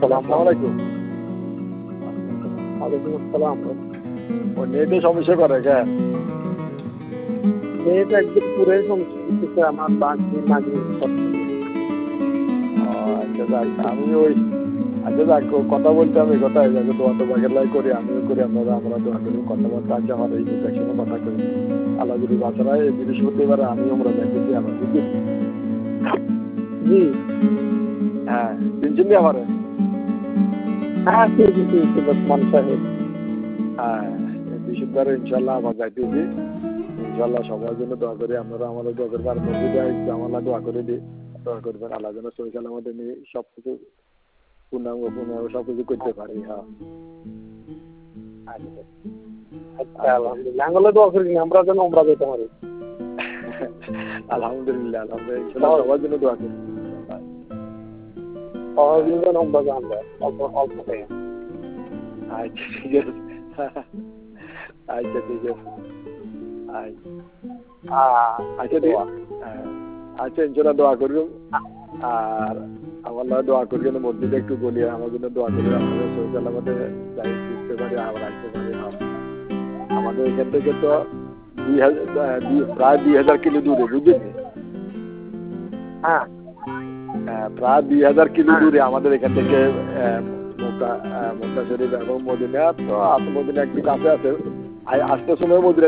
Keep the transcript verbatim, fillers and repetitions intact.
আসসালামু আলাইকুম। ওয়ালাইকুম আসসালাম। ও নেটে সমস্যা করে কেন? নেট একদম পুরাই সমস্যা করতেছে আমার বাকি মাঝে ও আচ্ছা যাক আমি ওই আচ্ছা যাক কথা বলতে আমি কথাই যাকে দোয়া তো বাগের লাই করি আমিও করি আপনারা আমরা দোয়া করি কথাবার্তা আছে আমার এই একসঙ্গে কথা করি আল্লাহ যদি বাচ্চারা এই বৃহস্পতিবার আমি আমরা যাইতেছি আমার বুঝলি জি হ্যাঁ চিনছেন নি আমার হ্যাঁ ঠিক ঠিক মানুষ সাহেব হ্যাঁ বৃহস্পতিবার ইনশাল্লাহ আবার যাইতেছি ইনশাল্লাহ সবার জন্য দোয়া করি আপনারা আমাদের দোয়া করবেন আর মসজিদে আমরা দোয়া করে দিই দোয়া করবেন আল্লাহ যেন শরীর আমাদের নিয়ে সব কিছু পূর্ণাঙ্গ পূর্ণাঙ্গ সব কিছু করতে পারি হ্যাঁ আচ্ছা আলহামদুলিল্লাহ আঙ্গলে দোয়া করি আমরা যেন আমরা যেতে পারি আলহামদুলিল্লাহ আলহামদুলিল্লাহ সবার জন্য দোয়া করি সবার জন্য যেন আমরা জানবো অল্প অল্প টাইম আচ্ছা ঠিক আছে আচ্ছা ঠিক আছে আচ্ছা ঠিক আচ্ছা ইনশাল্লাহ দোয়া করব আর আমার না দোয়া করি যেন মসজিদে একটু বলি আমার জন্য দোয়া করি আমাদের শরীর আমাদের যাই বুঝতে পারি আবার আসতে পারি আমাদের এখান থেকে তো দুই হাজার প্রায় দুই হাজার কিলো দূরে বুঝলি হ্যাঁ প্রায় দুই হাজার কিলো দূরে আমাদের এখান থেকে মক্কা মক্কা শরীফ এবং মদিনা তো মদিনা একটু কাছে আছে আসতে সময় মদিনা